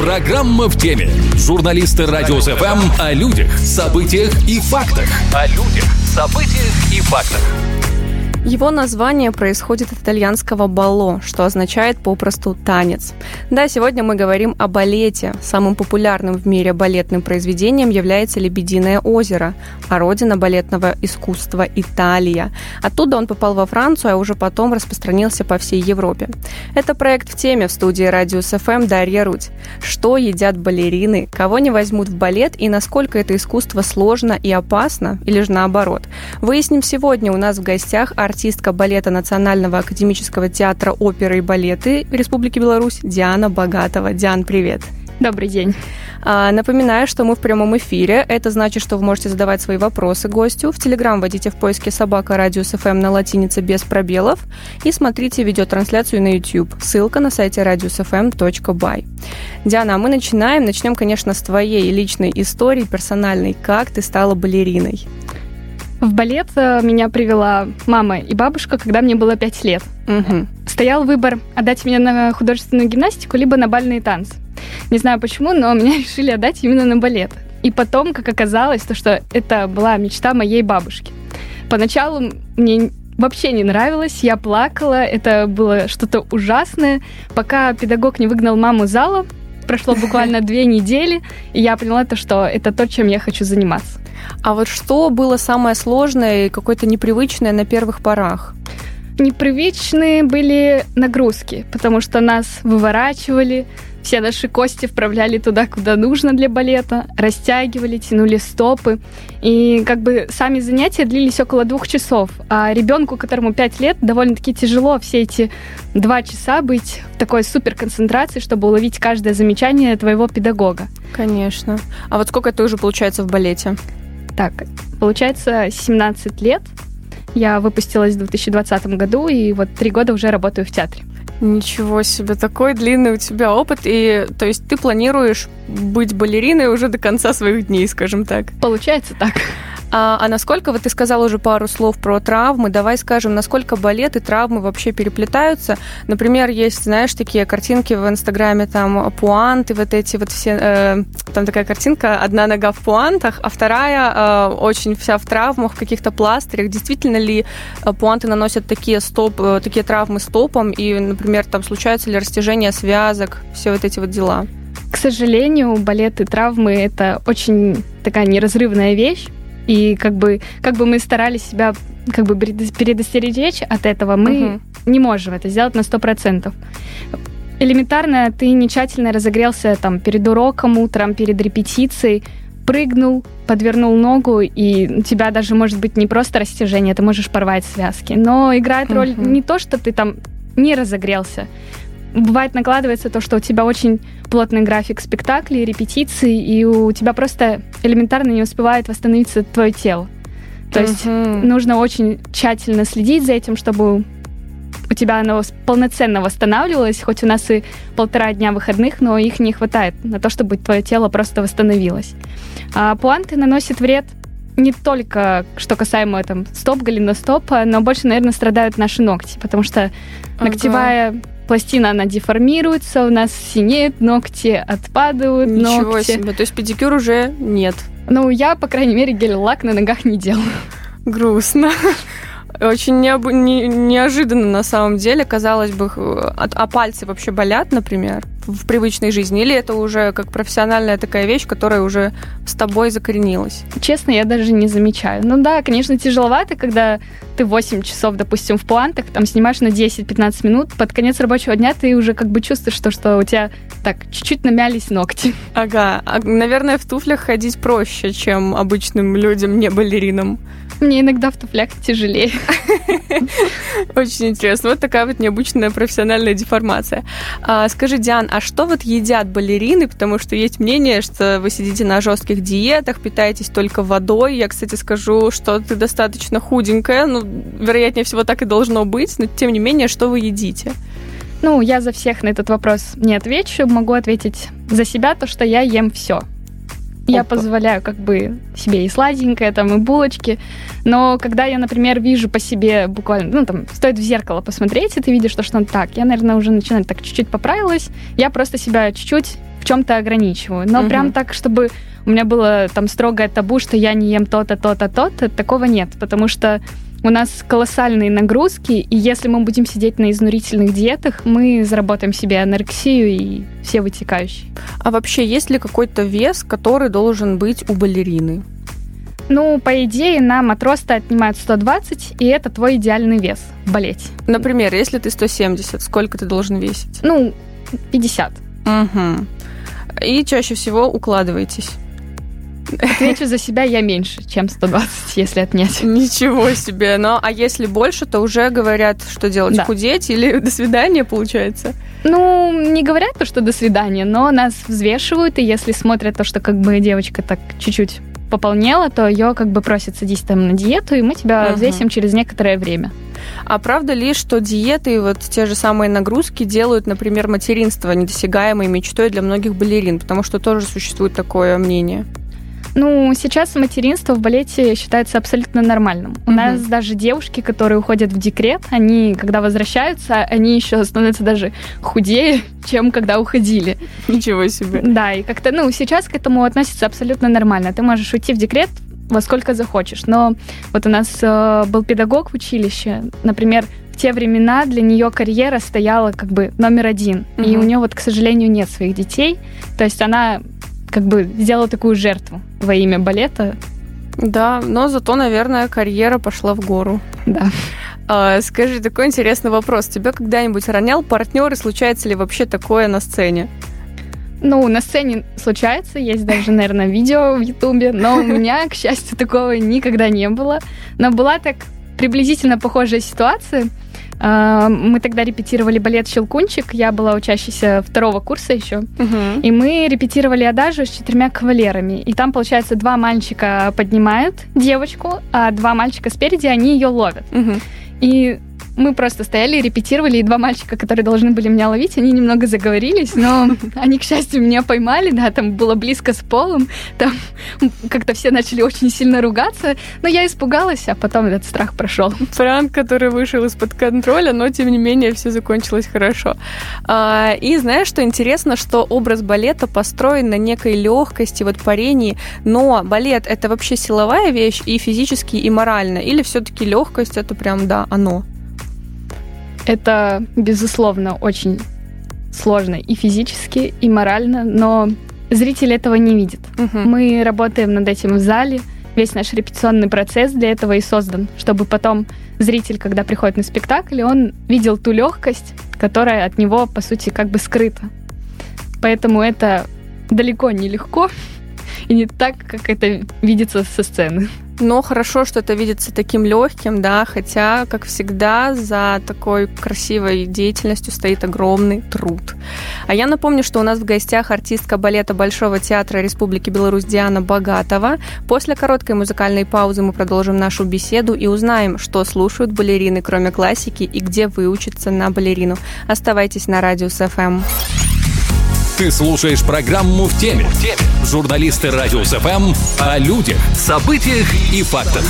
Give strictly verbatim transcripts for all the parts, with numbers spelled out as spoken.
Программа «В теме». Журналисты Радио эс эф эм о людях, событиях и фактах. О людях, событиях и фактах. Его название происходит от итальянского «балло», что означает попросту «танец». Да, сегодня мы говорим о балете. Самым популярным в мире балетным произведением является «Лебединое озеро», а родина балетного искусства – Италия. Оттуда он попал во Францию, а уже потом распространился по всей Европе. Это проект «В теме», в студии Радио эс эф эм Дарья Рудь. Что едят балерины, кого не возьмут в балет и насколько это искусство сложно и опасно, или же наоборот. Выясним сегодня. У нас в гостях артист артистка балета Национального академического театра оперы и балеты Республики Беларусь Диана Богатова. Диан, привет. Добрый день. А, напоминаю, что мы в прямом эфире. Это значит, что вы можете задавать свои вопросы гостю. В Телеграм вводите в поиске «Собака Радио эс эф эм» на латинице без пробелов и смотрите видеотрансляцию на YouTube. Ссылка на сайте радио эс эф эм точка бай. Диана, а мы начинаем. Начнем, конечно, с твоей личной истории, персональной. Как ты стала балериной? В балет меня привела мама и бабушка, когда мне было пять лет. Угу. Стоял выбор отдать меня на художественную гимнастику, либо на бальные танцы. Не знаю почему, но меня решили отдать именно на балет. И потом, как оказалось, то, что это была мечта моей бабушки. Поначалу мне вообще не нравилось, я плакала, это было что-то ужасное. Пока педагог не выгнал маму из зала, прошло буквально две недели, и я поняла, то, что это то, чем я хочу заниматься. А вот что было самое сложное и какое-то непривычное на первых порах? Непривычные были нагрузки, потому что нас выворачивали, все наши кости вправляли туда, куда нужно для балета, растягивали, тянули стопы. И как бы сами занятия длились около двух часов, а ребенку, которому пять лет, довольно-таки тяжело все эти два часа быть в такой суперконцентрации, чтобы уловить каждое замечание твоего педагога. Конечно. А вот сколько ты уже, получается, в балете? Так, получается, семнадцать лет. Я выпустилась в две тысячи двадцатом году, и вот три года уже работаю в театре. Ничего себе, такой длинный у тебя опыт. И, то есть, ты планируешь быть балериной уже до конца своих дней, скажем так? Получается так. А, а насколько, вот ты сказала уже пару слов про травмы, давай скажем, насколько балет и травмы вообще переплетаются. Например, есть, знаешь, такие картинки в Инстаграме, там, пуанты, вот эти вот все, э, там такая картинка, одна нога в пуантах, а вторая э, очень вся в травмах, в каких-то пластырях. Действительно ли э, пуанты наносят такие, стоп, э, такие травмы стопам, и, например, там случается ли растяжение связок, все вот эти вот дела? К сожалению, балет и травмы — это очень такая неразрывная вещь. И как бы, как бы мы старались себя как бы предостеречь от этого, мы угу. не можем это сделать на сто процентов. Элементарно, ты не тщательно разогрелся там, перед уроком, утром, перед репетицией, прыгнул, подвернул ногу, и у тебя даже может быть не просто растяжение, ты можешь порвать связки. Но играет роль угу. не то, что ты там не разогрелся. Бывает, накладывается то, что у тебя очень плотный график спектаклей, репетиций, и у тебя просто элементарно не успевает восстановиться твое тело. То uh-huh. есть нужно очень тщательно следить за этим, чтобы у тебя оно полноценно восстанавливалось, хоть у нас и полтора дня выходных, но их не хватает на то, чтобы твое тело просто восстановилось. А пуанты наносят вред не только, что касаемо там, стоп, голеностопа, но больше, наверное, страдают наши ногти, потому что ага. ногтевая пластина, она деформируется, у нас синеют ногти, отпадают Ничего ногти. Ничего себе, то есть педикюр уже нет? Ну, я, по крайней мере, гель-лак на ногах не делаю. Грустно. Очень необ... не... неожиданно на самом деле, казалось бы, а, а пальцы вообще болят, например, в привычной жизни? Или это уже как профессиональная такая вещь, которая уже с тобой закоренилась? Честно, я даже не замечаю. Ну да, конечно, тяжеловато, когда ты восемь часов, допустим, в пуантах, там снимаешь на десять-пятнадцать минут, под конец рабочего дня ты уже как бы чувствуешь, что, что у тебя так чуть-чуть намялись ногти. Ага, а, наверное, в туфлях ходить проще, чем обычным людям, не балеринам. Мне иногда в туфлях тяжелее. Очень интересно. Вот такая вот необычная профессиональная деформация. А, скажи, Диан, а что вот едят балерины? Потому что есть мнение, что вы сидите на жестких диетах, питаетесь только водой. Я, кстати, скажу, что ты достаточно худенькая. Ну, вероятнее всего, так и должно быть. Но, тем не менее, что вы едите? Ну, я за всех на этот вопрос не отвечу. Могу ответить за себя, то, что я ем все. Я Опа. позволяю как бы себе и сладенькое, там, и булочки. Но когда я, например, вижу по себе буквально, ну, там, стоит в зеркало посмотреть, и ты видишь, что что-то так, я, наверное, уже начинаю так чуть-чуть поправилась, я просто себя чуть-чуть в чем-то ограничиваю. Но угу. прям так, чтобы у меня было там строгое табу, что я не ем то-то, то-то, то-то, такого нет. Потому что у нас колоссальные нагрузки, и если мы будем сидеть на изнурительных диетах, мы заработаем себе анорексию и все вытекающие. А вообще, есть ли какой-то вес, который должен быть у балерины? Ну, по идее, нам от роста отнимают сто двадцать, и это твой идеальный вес в балете. Например, если ты сто семьдесят, сколько ты должен весить? Ну, пятьдесят. Угу. И чаще всего укладываетесь? Отвечу за себя, я меньше, чем сто двадцать, если отнять. Ничего себе. Ну, а если больше, то уже говорят, что делать, да. худеть или до свидания, получается? Ну, не говорят то, что до свидания, но нас взвешивают, и если смотрят то, что как бы девочка так чуть-чуть пополнела, то ее как бы просят садись там на диету, и мы тебя uh-huh. взвесим через некоторое время. А правда ли, что диеты и вот те же самые нагрузки делают, например, материнство недосягаемой мечтой для многих балерин? Потому что тоже существует такое мнение. Ну, сейчас материнство в балете считается абсолютно нормальным. У mm-hmm. нас даже девушки, которые уходят в декрет, они, когда возвращаются, они еще становятся даже худее, чем когда уходили. Ничего себе. Да, и как-то, ну, сейчас к этому относятся абсолютно нормально. Ты можешь уйти в декрет во сколько захочешь. Но вот у нас э, был педагог в училище, например, в те времена для нее карьера стояла как бы номер один. Mm-hmm. И у нее вот, к сожалению, нет своих детей. То есть она как бы сделала такую жертву во имя балета. Да, но зато, наверное, карьера пошла в гору. Да. А, скажи, такой интересный вопрос. Тебя когда-нибудь ронял партнер, и случается ли вообще такое на сцене? Ну, на сцене случается, есть даже, наверное, видео в Ютубе, но у меня, к счастью, такого никогда не было. Но была так приблизительно похожая ситуация. Мы тогда репетировали балет «Щелкунчик», я была учащейся второго курса еще, uh-huh. и мы репетировали адажу с четырьмя кавалерами. И там, получается, два мальчика поднимают девочку, а два мальчика спереди, они ее ловят. Uh-huh. И мы просто стояли и репетировали, и два мальчика, которые должны были меня ловить, они немного заговорились, но они, к счастью, меня поймали, да, там было близко с полом, там как-то все начали очень сильно ругаться, но я испугалась, а потом этот страх прошел. Пранк, который вышел из-под контроля, но, тем не менее, все закончилось хорошо. А, и знаешь, что интересно, что образ балета построен на некой легкости, вот парении, но балет — это вообще силовая вещь и физически, и морально, или все-таки легкость — это прям, да, оно? Это, безусловно, очень сложно и физически, и морально, но зритель этого не видит. Uh-huh. Мы работаем над этим в зале, весь наш репетиционный процесс для этого и создан, чтобы потом зритель, когда приходит на спектакль, он видел ту легкость, которая от него, по сути, как бы скрыта. Поэтому это далеко не легко и не так, как это видится со сцены. Но хорошо, что это видится таким легким, да, хотя, как всегда, за такой красивой деятельностью стоит огромный труд. А я напомню, что у нас в гостях артистка балета Большого театра Республики Беларусь Диана Богатова. После короткой музыкальной паузы мы продолжим нашу беседу и узнаем, что слушают балерины, кроме классики, и где выучиться на балерину. Оставайтесь на Радиус эф эм. Ты слушаешь программу «В теме». В теме. Журналисты Радиус эф эм о людях, событиях и фактах.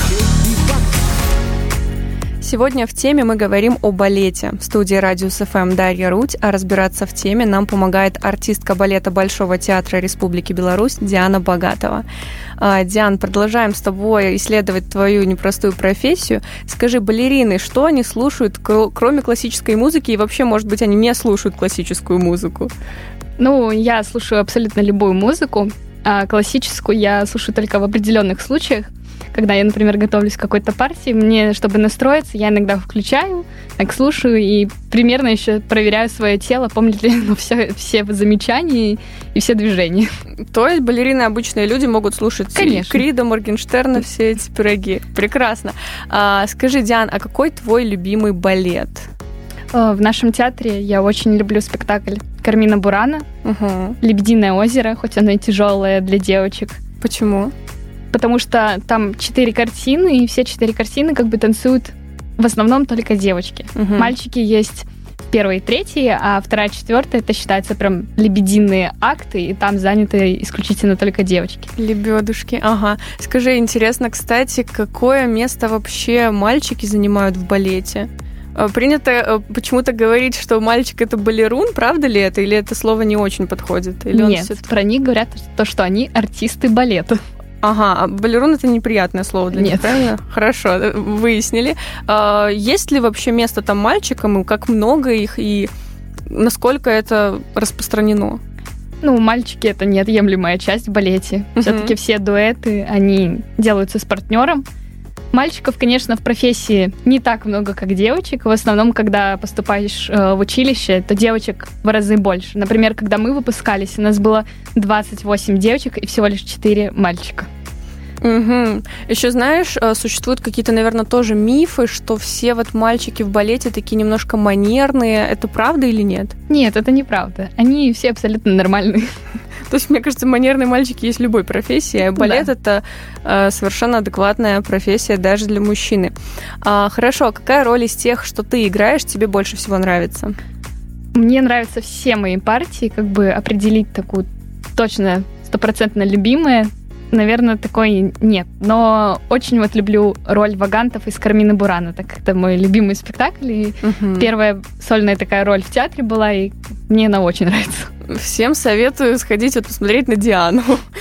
Сегодня в теме мы говорим о балете. В студии Радиус эф эм Дарья Рудь, а разбираться в теме нам помогает артистка балета Большого театра Республики Беларусь Диана Богатова. Диан, продолжаем с тобой исследовать твою непростую профессию. Скажи, балерины, что они слушают, кроме классической музыки, и вообще, может быть, они не слушают классическую музыку? Ну, я слушаю абсолютно любую музыку, а классическую я слушаю только в определенных случаях. Когда я, например, готовлюсь к какой-то партии, мне, чтобы настроиться, я иногда включаю, так слушаю и примерно еще проверяю свое тело, помнит ли оно все, все замечания и все движения. То есть балерины, обычные люди, могут слушать Конечно. Крида, Моргенштерна, все эти пироги. Прекрасно. А, скажи, Диан, а какой твой любимый балет? В нашем театре я очень люблю спектакль Кармина Бурана, угу. «Лебединое озеро», хоть оно и тяжелое для девочек. Почему? Потому что там четыре картины, и все четыре картины как бы танцуют в основном только девочки. Угу. Мальчики есть в первой и третьей, а вторая, четвертая, это считается прям лебединые акты, и там заняты исключительно только девочки. Лебедушки, ага. Скажи, интересно, кстати, какое место вообще мальчики занимают в балете? Принято почему-то говорить, что мальчик — это балерун, правда ли это? Или это слово не очень подходит? Или Нет, все... про них говорят то, что они артисты балета. Ага, а балерун — это неприятное слово для них, правильно? Хорошо, выяснили. А, есть ли вообще место там мальчикам, и как много их, и насколько это распространено? Ну, мальчики — это неотъемлемая часть в балете. Uh-huh. Все-таки все дуэты, они делаются с партнером. Мальчиков, конечно, в профессии не так много, как девочек. В основном, когда поступаешь э, в училище, то девочек в разы больше. Например, когда мы выпускались, у нас было двадцать восемь девочек и всего лишь четыре мальчика. Угу. Еще, знаешь, существуют какие-то, наверное, тоже мифы, что все вот мальчики в балете такие немножко манерные. Это правда или нет? Нет, это неправда. Они все абсолютно нормальные. То есть, мне кажется, манерные мальчики есть в любой профессии, а балет да. — это э, совершенно адекватная профессия даже для мужчины. А, хорошо, какая роль из тех, что ты играешь, тебе больше всего нравится? Мне нравятся все мои партии, как бы определить такую точно стопроцентно любимую, наверное, такой нет. Но очень вот люблю роль вагантов из «Кармины Бурана», так как это мой любимый спектакль. И uh-huh. первая сольная такая роль в театре была, и мне она очень нравится. Всем советую сходить вот посмотреть на Диану.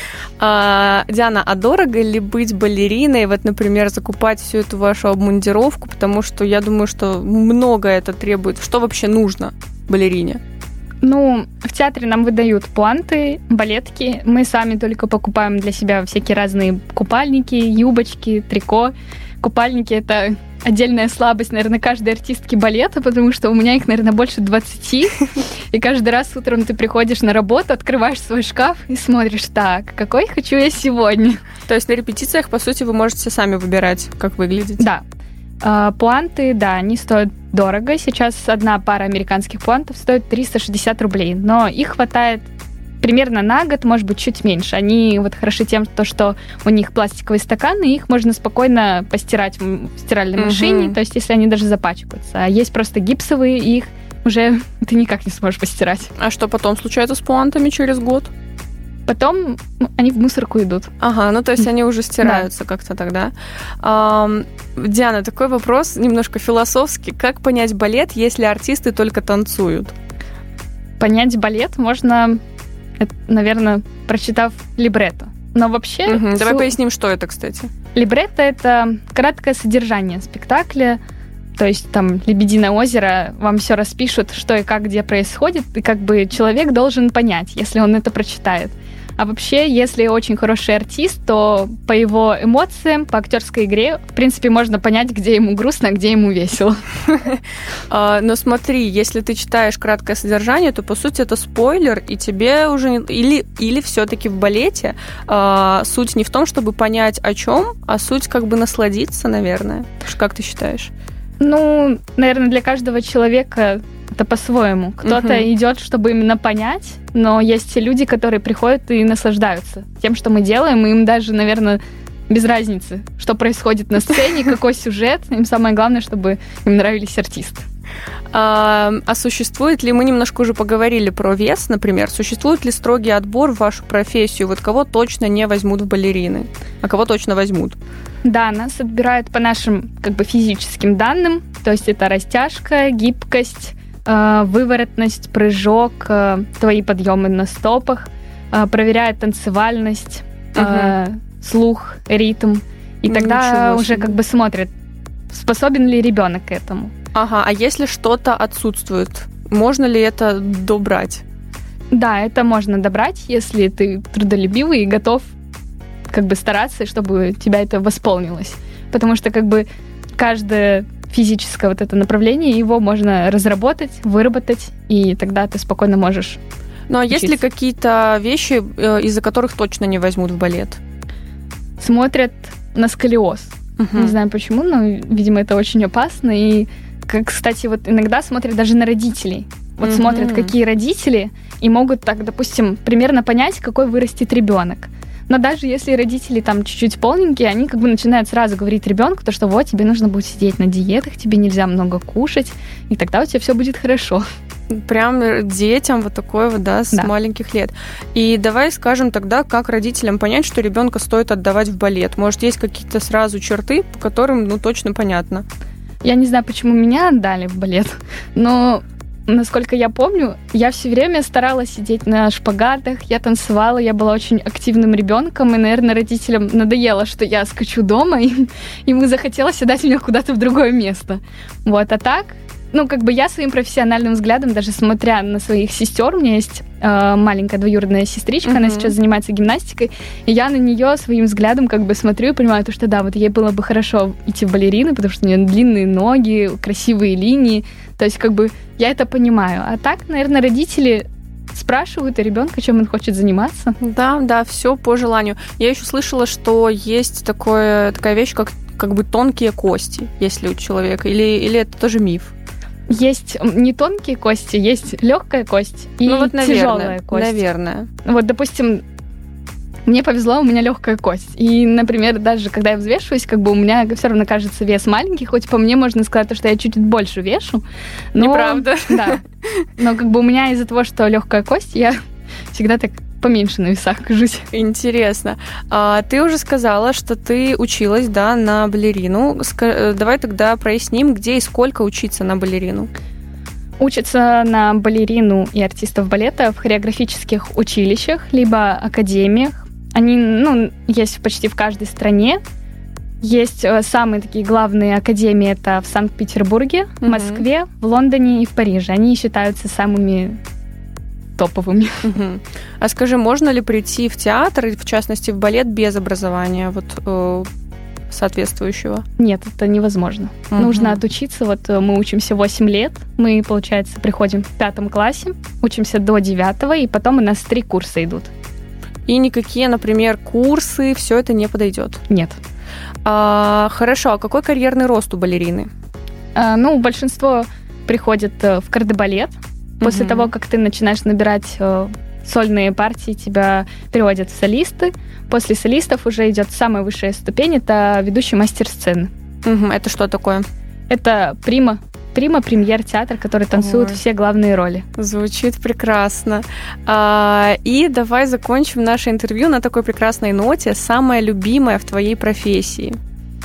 А, Диана, а дорого ли быть балериной? Вот, например, закупать всю эту вашу обмундировку, потому что я думаю, что много это требует. Что вообще нужно балерине? Ну, в театре нам выдают пуанты, балетки. Мы сами только покупаем для себя всякие разные купальники, юбочки, трико. Купальники — это отдельная слабость, наверное, каждой артистки балета, потому что у меня их, наверное, больше двадцати. И каждый раз утром ты приходишь на работу, открываешь свой шкаф и смотришь: так, какой хочу я сегодня. То есть на репетициях, по сути, вы можете сами выбирать, как выглядеть? Да. Пуанты, да, они стоят дорого. Сейчас одна пара американских пуантов стоит триста шестьдесят рублей, но их хватает примерно на год, может быть, чуть меньше. Они вот хороши тем, что у них пластиковые стаканы, и их можно спокойно постирать в стиральной uh-huh. машине, то есть если они даже запачкаются. А есть просто гипсовые, и их уже ты никак не сможешь постирать. А что потом случается с пуантами через год? Потом они в мусорку идут. Ага, ну то есть они уже стираются да. как-то тогда. А, Диана, такой вопрос немножко философский. Как понять балет, если артисты только танцуют? Понять балет можно, наверное, прочитав либретто. Но вообще... Угу, давай су... поясним, что это, кстати. Либретто — это краткое содержание спектакля. То есть там «Лебединое озеро», вам все распишут, что и как, где происходит, и как бы человек должен понять, если он это прочитает. А вообще, если очень хороший артист, то по его эмоциям, по актерской игре, в принципе, можно понять, где ему грустно, а где ему весело. Но смотри, если ты читаешь краткое содержание, то, по сути, это спойлер, и тебе уже... Или, или все-таки в балете суть не в том, чтобы понять, о чем, а суть как бы насладиться, наверное. Как ты считаешь? Ну, наверное, для каждого человека это по-своему. Кто-то uh-huh. идет, чтобы именно понять, но есть люди, которые приходят и наслаждаются тем, что мы делаем, и им даже, наверное, без разницы, что происходит на сцене, какой сюжет. Им самое главное, чтобы им нравились артисты. А, а существует ли, мы немножко уже поговорили про вес, например, существует ли строгий отбор в вашу профессию? Вот кого точно не возьмут в балерины, а кого точно возьмут? Да, нас отбирают по нашим как бы физическим данным, то есть это растяжка, гибкость, э, выворотность, прыжок, э, твои подъемы на стопах, э, проверяют танцевальность, э, угу. слух, ритм, и тогда уже как бы смотрят, способен ли ребенок к этому. Ага, а если что-то отсутствует, можно ли это добрать? Да, это можно добрать, если ты трудолюбивый и готов как бы стараться, чтобы у тебя это восполнилось. Потому что как бы каждое физическое вот это направление, его можно разработать, выработать, и тогда ты спокойно можешь Ну, а учиться. есть ли какие-то вещи, из-за которых точно не возьмут в балет? Смотрят на сколиоз. Uh-huh. Не знаю почему, но, видимо, это очень опасно. И, как, кстати, вот иногда смотрят даже на родителей. Вот uh-huh. смотрят, какие родители, и могут так, допустим, примерно понять, какой вырастет ребенок. Но даже если родители там чуть-чуть полненькие, они как бы начинают сразу говорить ребенку, то, что вот, тебе нужно будет сидеть на диетах, тебе нельзя много кушать, и тогда у тебя все будет хорошо. Прям детям вот такое вот, да, с да. маленьких лет. И давай скажем тогда, как родителям понять, что ребенка стоит отдавать в балет. Может, есть какие-то сразу черты, по которым, ну, точно понятно? Я не знаю, почему меня отдали в балет, но, насколько я помню, я все время старалась сидеть на шпагатах, я танцевала, я была очень активным ребенком, и, наверное, родителям надоело, что я скачу дома, и ему захотелось отдать меня куда-то в другое место. Вот, а так... Ну, как бы я своим профессиональным взглядом, даже смотря на своих сестер, у меня есть э, маленькая двоюродная сестричка, mm-hmm. она сейчас занимается гимнастикой, и я на нее своим взглядом как бы смотрю и понимаю, то, что да, вот ей было бы хорошо идти в балерины, потому что у нее длинные ноги, красивые линии, то есть как бы я это понимаю. А так, наверное, родители спрашивают у ребенка, чем он хочет заниматься. Да, да, все по желанию. Я еще слышала, что есть такое, такая вещь, как, как бы тонкие кости, если у человека, или, или это тоже миф? Есть не тонкие кости, есть легкая кость и ну, вот, наверное, тяжелая кость. Наверное. Вот, допустим, мне повезло, у меня легкая кость. И, например, даже когда я взвешиваюсь, как бы у меня все равно кажется вес маленький, хоть по мне можно сказать, что я чуть-чуть больше вешу. Но, неправда. Да. Но как бы у меня из-за того, что легкая кость, я всегда так поменьше на весах кажусь. Интересно. А, ты уже сказала, что ты училась, да, на балерину. Ска- давай тогда проясним, где и сколько учиться на балерину. Учатся на балерину и артистов балета в хореографических училищах, либо академиях. Они, ну, есть почти в каждой стране. Есть самые такие главные академии, это в Санкт-Петербурге, в Москве, в Лондоне и в Париже. Они считаются самыми топовыми. Uh-huh. А скажи, можно ли прийти в театр, в частности в балет, без образования вот, э, соответствующего? Нет, это невозможно. Uh-huh. Нужно отучиться. Вот мы учимся восемь лет. Мы, получается, приходим в пятом классе, учимся до девятого, и потом у нас три курса идут. И никакие, например, курсы, все это не подойдет? Нет. А, хорошо, а какой карьерный рост у балерины? А, ну, большинство приходит в кардебалет. После mm-hmm. того, как ты начинаешь набирать э, сольные партии, тебя переводят в солисты. После солистов уже идет самая высшая ступень, это ведущий мастер сцены. Mm-hmm. Это что такое? Это прима, прима премьер-театр, который танцует Ой. все главные роли. Звучит прекрасно. А, и давай закончим наше интервью на такой прекрасной ноте. Самое любимое в твоей профессии?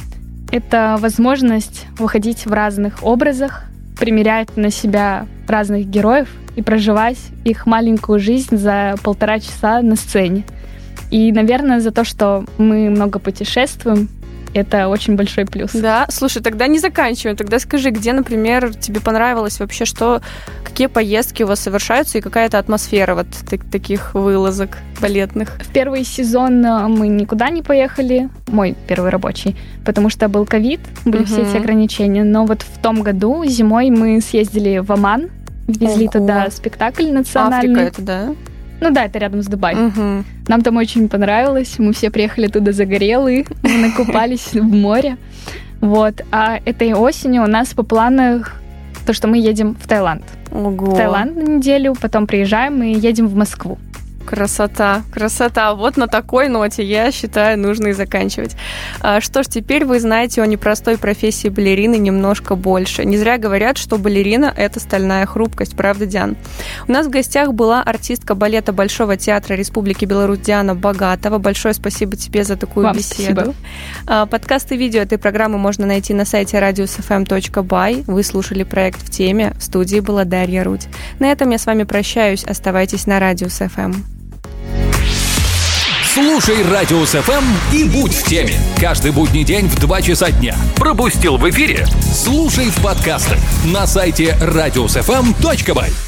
Это возможность выходить в разных образах, примерять на себя разных героев и проживать их маленькую жизнь за полтора часа на сцене. И, наверное, за то, что мы много путешествуем, это очень большой плюс. Да, слушай, тогда не заканчиваем. Тогда скажи, где, например, тебе понравилось вообще, что, какие поездки у вас совершаются и какая это атмосфера вот таких вылазок балетных? В первый сезон мы никуда не поехали, мой первый рабочий, потому что был ковид, были угу. все эти ограничения. Но вот в том году зимой мы съездили в Оман, везли Ого. туда спектакль национальный. Африка это, да? Ну да, это рядом с Дубай. Угу. Нам там очень понравилось. Мы все приехали туда загорелые, мы накупались в море. Вот. А этой осенью у нас по планах то, что мы едем в Таиланд. Ого. В Таиланд на неделю, потом приезжаем и едем в Москву. Красота, красота. Вот на такой ноте, я считаю, нужно и заканчивать. А, что ж, теперь вы знаете о непростой профессии балерины немножко больше. Не зря говорят, что балерина – это стальная хрупкость. Правда, Диан? У нас в гостях была артистка балета Большого театра Республики Беларусь Диана Богатова. Большое спасибо тебе за такую Вам беседу. А, подкасты и видео этой программы можно найти на сайте радиус эф эм точка бай. Вы слушали проект «В теме». В студии была Дарья Рудь. На этом я с вами прощаюсь. Оставайтесь на Радиус эф эм. Слушай Радиус эф эм и будь в теме. Каждый будний день в два часа дня. Пропустил в эфире? Слушай в подкастах на сайте радиус эф эм точка бай.